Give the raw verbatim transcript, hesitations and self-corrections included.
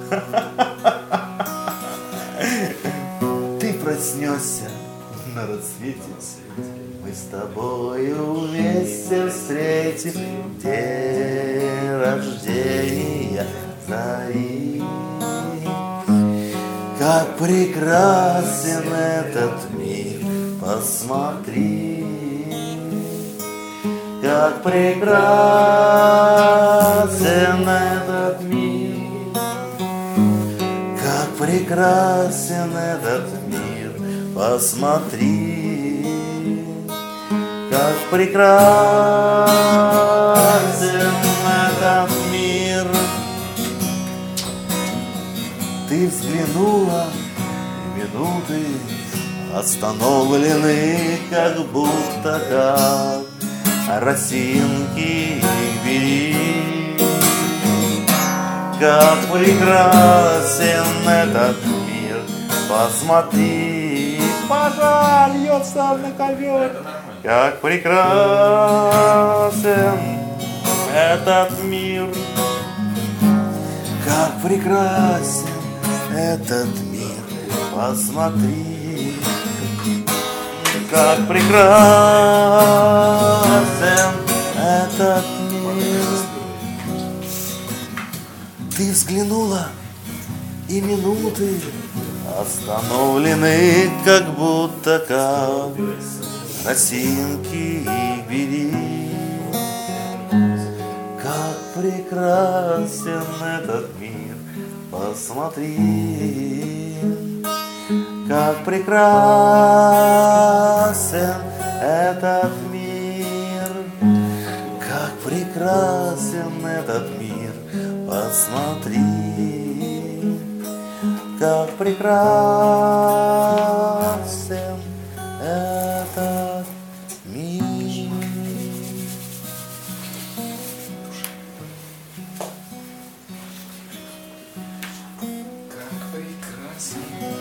Ты проснешься на рассвете, мы с тобою вместе встретим день рождения зари. Как прекрасен этот мир, посмотри, как прекрасен этот мир, как прекрасен этот мир, посмотри, как прекрасен этот мир. Ты взглянула, и минуты остановлены, как будто как росинки бери. Как прекрасен этот мир, посмотри, пожар льется на ковер. Как прекрасен этот мир, как прекрасен этот мир, посмотри, как прекрасен этот мир. Ты взглянула, и минуты остановлены, как будто как росинки бери. Как прекрасен этот мир, посмотри, как прекрасен этот мир, как прекрасен этот мир, посмотри, как прекрасен